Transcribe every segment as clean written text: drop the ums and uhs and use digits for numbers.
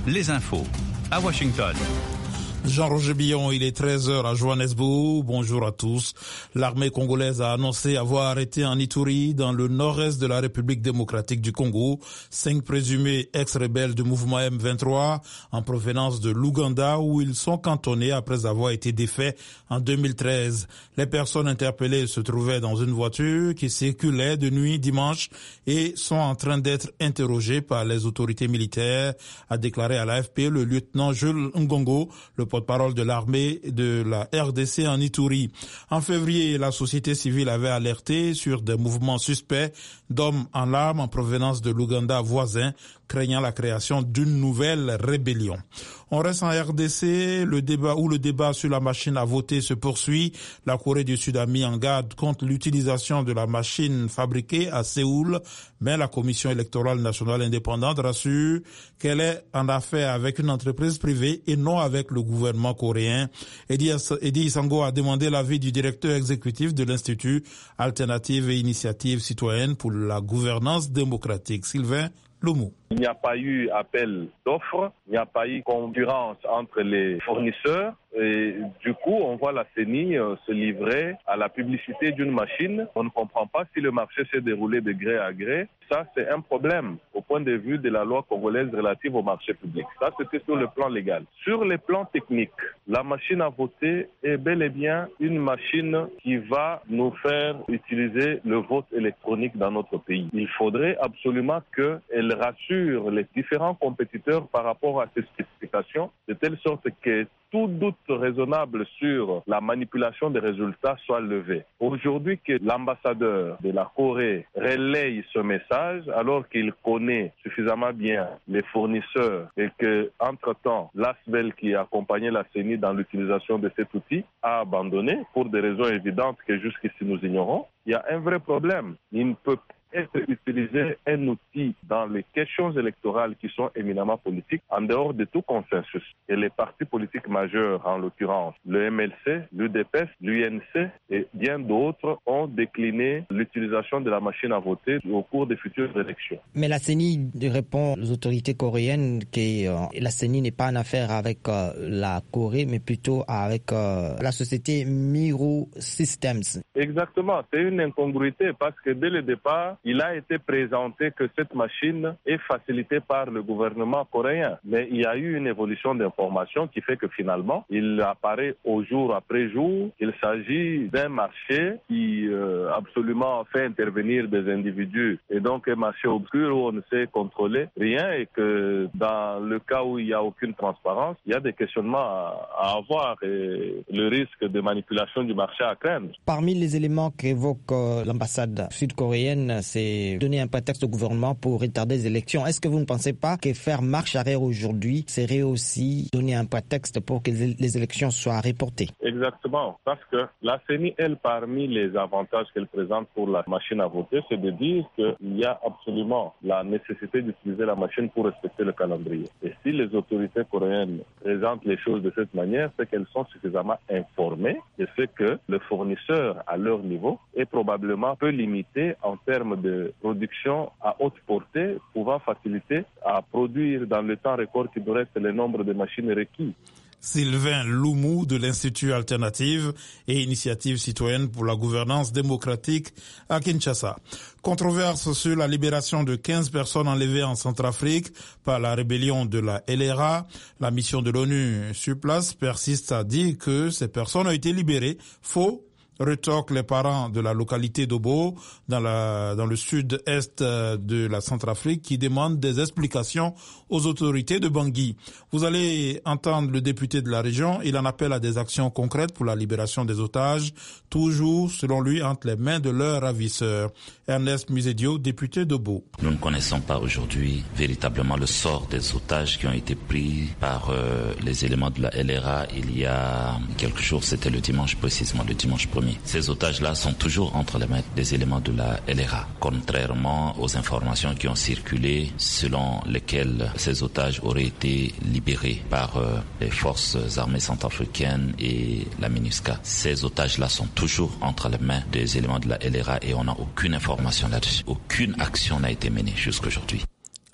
les infos à Washington. Jean-Roger Billon, il est 13h à Johannesburg. Bonjour à tous. L'armée congolaise a annoncé avoir arrêté en Ituri, dans le nord-est de la République démocratique du Congo, 5 présumés ex-rebelles du mouvement M23 en provenance de l'Ouganda, où ils sont cantonnés après avoir été défaits en 2013. Les personnes interpellées se trouvaient dans une voiture qui circulait de nuit dimanche et sont en train d'être interrogées par les autorités militaires, a déclaré à l'AFP le lieutenant Jules Ngongo, le porte-parole de l'armée de la RDC en Ituri. En février, la société civile avait alerté sur des mouvements suspects d'hommes en armes en provenance de l'Ouganda voisin, craignant la création d'une nouvelle rébellion. On reste en RDC, le débat sur la machine à voter se poursuit. La Corée du Sud a mis en garde contre l'utilisation de la machine fabriquée à Séoul, mais la Commission électorale nationale indépendante rassure qu'elle est en affaire avec une entreprise privée et non avec le gouvernement coréen. Edi Isango a demandé l'avis du directeur exécutif de l'Institut Alternative et Initiative Citoyenne pour la gouvernance démocratique, Sylvain Loumou. Il n'y a pas eu appel d'offres, il n'y a pas eu concurrence entre les fournisseurs et du coup on voit la CENI se livrer à la publicité d'une machine. On ne comprend pas si le marché s'est déroulé de gré à gré. Ça c'est un problème au point de vue de la loi congolaise relative au marché public. Ça c'était sur le plan légal. Sur le plan technique, la machine à voter est bel et bien une machine qui va nous faire utiliser le vote électronique dans notre pays. Il faudrait absolument qu'elle rassure les différents compétiteurs par rapport à ces spécifications, de telle sorte que tout doute raisonnable sur la manipulation des résultats soit levé. Aujourd'hui, que l'ambassadeur de la Corée relaye ce message, alors qu'il connaît suffisamment bien les fournisseurs et que, entre-temps, l'ASBEL qui accompagnait la CENI dans l'utilisation de cet outil a abandonné pour des raisons évidentes que jusqu'ici nous ignorons, il y a un vrai problème. Il ne peut être utilisé un outil dans les questions électorales qui sont éminemment politiques en dehors de tout consensus. Et les partis politiques majeurs, en l'occurrence le MLC, l'UDPS, l'UNC et bien d'autres, ont décliné l'utilisation de la machine à voter au cours des futures élections. Mais la CENI répond aux autorités coréennes que la CENI n'est pas en affaire avec la Corée, mais plutôt avec la société Miro Systems. Exactement, c'est une incongruité parce que dès le départ, il a été présenté que cette machine est facilitée par le gouvernement coréen. Mais il y a eu une évolution d'information qui fait que finalement, il apparaît au jour après jour qu'il s'agit d'un marché qui absolument fait intervenir des individus et donc un marché obscur où on ne sait contrôler rien et que dans le cas où il n'y a aucune transparence, il y a des questionnements à avoir et le risque de manipulation du marché à craindre. Parmi les éléments qu'évoque l'ambassade sud-coréenne, c'est donner un prétexte au gouvernement pour retarder les élections. Est-ce que vous ne pensez pas que faire marche arrière aujourd'hui serait aussi donner un prétexte pour que les élections soient reportées? Exactement, parce que la CENI, elle, parmi les avantages qu'elle présente pour la machine à voter, c'est de dire qu'il y a absolument la nécessité d'utiliser la machine pour respecter le calendrier. Et si les autorités coréennes présentent les choses de cette manière, c'est qu'elles sont suffisamment informées et c'est que le fournisseur à leur niveau est probablement peu limité en termes de production à haute portée, pouvant faciliter à produire dans le temps record qui nous reste le nombre de machines requises. Sylvain Loumou de l'Institut Alternative et Initiative Citoyenne pour la gouvernance démocratique à Kinshasa. Controverse sur la libération de 15 personnes enlevées en Centrafrique par la rébellion de la LRA. La mission de l'ONU sur place persiste à dire que ces personnes ont été libérées. Faux. Retorquent les parents de la localité d'Obo, dans le sud-est de la Centrafrique, qui demandent des explications aux autorités de Bangui. Vous allez entendre le député de la région. Il en appelle à des actions concrètes pour la libération des otages, toujours, selon lui, entre les mains de leurs ravisseurs. Ernest Musedio, député d'Obo. Nous ne connaissons pas aujourd'hui véritablement le sort des otages qui ont été pris par les éléments de la LRA il y a quelques jours. C'était le dimanche, précisément le dimanche 1er. Ces otages-là sont toujours entre les mains des éléments de la LRA, contrairement aux informations qui ont circulé selon lesquelles ces otages auraient été libérés par les forces armées centrafricaines et la MINUSCA. Ces otages-là sont toujours entre les mains des éléments de la LRA et on n'a aucune information là-dessus. Aucune action n'a été menée jusqu'aujourd'hui.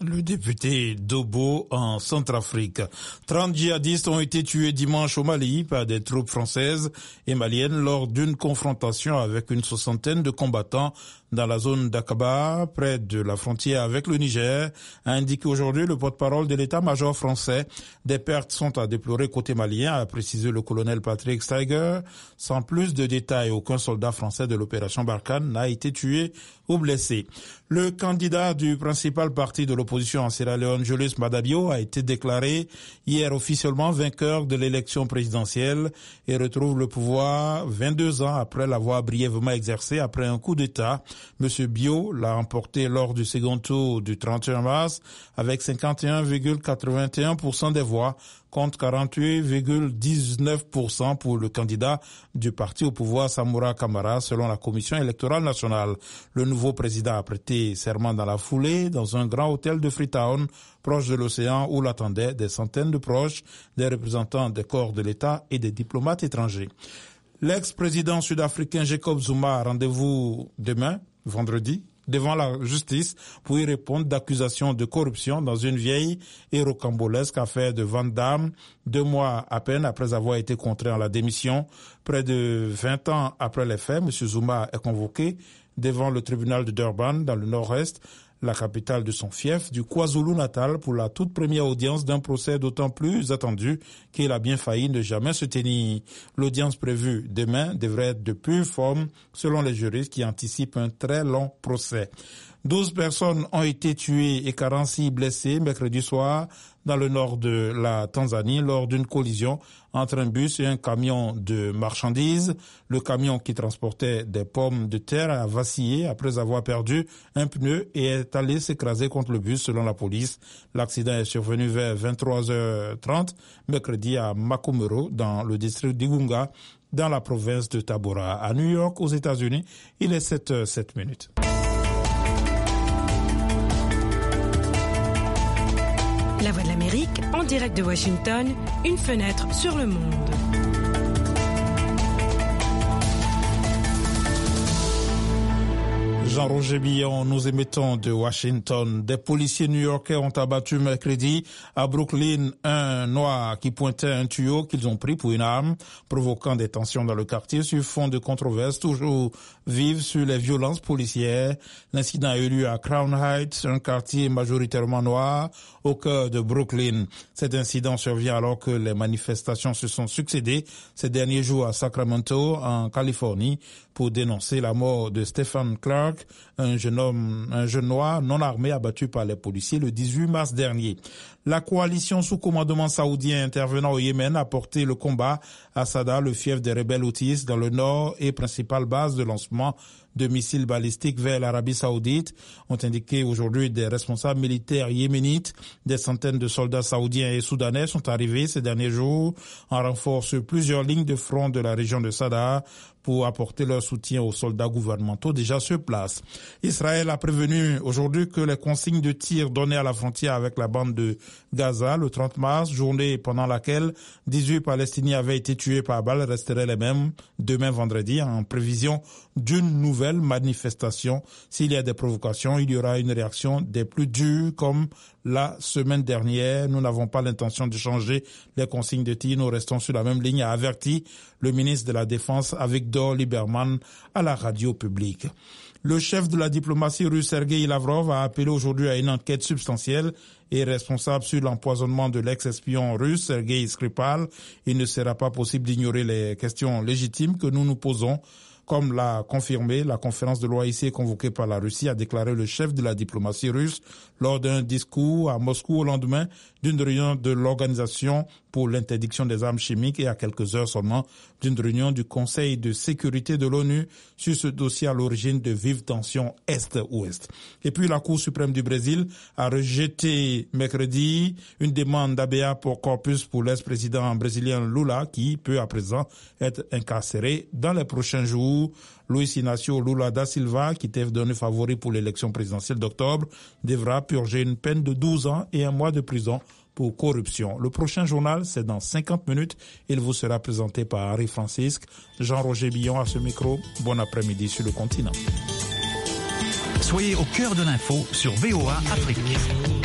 Le député Dobo en Centrafrique. 30 djihadistes ont été tués dimanche au Mali par des troupes françaises et maliennes lors d'une confrontation avec une soixantaine de combattants dans la zone d'Akaba, près de la frontière avec le Niger, a indiqué aujourd'hui le porte-parole de l'état-major français. Des pertes sont à déplorer côté malien, a précisé le colonel Patrick Steiger. Sans plus de détails, aucun soldat français de l'opération Barkhane n'a été tué ou blessé. Le candidat du principal parti de l'opposition en Sierra Leone, Julius Maada Bio, a été déclaré hier officiellement vainqueur de l'élection présidentielle et retrouve le pouvoir 22 ans après l'avoir brièvement exercé après un coup d'État. Monsieur Bio l'a emporté lors du second tour du 31 mars avec 51,81% des voix contre 48,19% pour le candidat du parti au pouvoir Samura Kamara selon la Commission électorale nationale. Le nouveau président a prêté serment dans la foulée dans un grand hôtel de Freetown proche de l'océan où l'attendaient des centaines de proches, des représentants des corps de l'État et des diplomates étrangers. L'ex-président sud-africain Jacob Zuma a rendez-vous demain, vendredi, devant la justice pour y répondre d'accusations de corruption dans une vieille et rocambolesque affaire de vente d'armes, 2 mois à peine après avoir été contraint à la démission. Près de 20 ans après les faits, M. Zuma est convoqué devant le tribunal de Durban, dans le nord-est, la capitale de son fief, du KwaZulu-Natal, pour la toute première audience d'un procès d'autant plus attendu qu'il a bien failli ne jamais se tenir. L'audience prévue demain devrait être de pure forme, selon les juristes qui anticipent un très long procès. 12 personnes ont été tuées et 46 blessées mercredi soir dans le nord de la Tanzanie lors d'une collision entre un bus et un camion de marchandises. Le camion qui transportait des pommes de terre a vacillé après avoir perdu un pneu et est allé s'écraser contre le bus selon la police. L'accident est survenu vers 23h30 mercredi à Makumero dans le district d'Igunga dans la province de Tabora. À New York, aux États-Unis, il est 7h07. La Voix de l'Amérique, en direct de Washington, une fenêtre sur le monde. Jean-Roger Billon, nous émettons de Washington. Des policiers new-yorkais ont abattu mercredi à Brooklyn un noir qui pointait un tuyau qu'ils ont pris pour une arme, provoquant des tensions dans le quartier sur fond de controverses toujours vives sur les violences policières. L'incident a eu lieu à Crown Heights, un quartier majoritairement noir au cœur de Brooklyn. Cet incident survient alors que les manifestations se sont succédées ces derniers jours à Sacramento, en Californie, pour dénoncer la mort de Stephen Clark, un jeune noir non armé abattu par les policiers le 18 mars dernier. La coalition sous commandement saoudien intervenant au Yémen a porté le combat à Sada, le fief des rebelles houthis dans le nord et principale base de lancement de missiles balistiques vers l'Arabie saoudite, ont indiqué aujourd'hui des responsables militaires yéménites. Des centaines de soldats saoudiens et soudanais sont arrivés ces derniers jours en renfort sur plusieurs lignes de front de la région de Sada pour apporter leur soutien aux soldats gouvernementaux déjà sur place. Israël a prévenu aujourd'hui que les consignes de tir données à la frontière avec la bande de Gaza le 30 mars, journée pendant laquelle 18 Palestiniens avaient été tués par balle, resteraient les mêmes demain vendredi en prévision d'une nouvelle manifestation. S'il y a des provocations, il y aura une réaction des plus dures comme la semaine dernière. Nous n'avons pas l'intention de changer les consignes de tir, nous restons sur la même ligne, a averti le ministre de la Défense Avigdor Lieberman à la radio publique. Le chef de la diplomatie russe Sergei Lavrov a appelé aujourd'hui à une enquête substantielle et responsable sur l'empoisonnement de l'ex-espion russe Sergei Skripal. Il ne sera pas possible d'ignorer les questions légitimes que nous nous posons. Comme l'a confirmé la conférence de l'OAIC convoquée par la Russie, a déclaré le chef de la diplomatie russe lors d'un discours à Moscou au lendemain d'une réunion de l'Organisation pour l'interdiction des armes chimiques et à quelques heures seulement d'une réunion du Conseil de sécurité de l'ONU sur ce dossier à l'origine de vives tensions Est-Ouest. Et puis la Cour suprême du Brésil a rejeté mercredi une demande d'habeas corpus pour l'ex-président brésilien Lula qui peut à présent être incarcéré dans les prochains jours. Luiz Inácio Lula da Silva, qui était devenu favori pour l'élection présidentielle d'octobre, devra purger une peine de 12 ans et 1 mois de prison pour corruption. Le prochain journal, c'est dans 50 minutes. Il vous sera présenté par Harry Francisque. Jean-Roger Billon à ce micro. Bon après-midi sur le continent. Soyez au cœur de l'info sur VOA Afrique.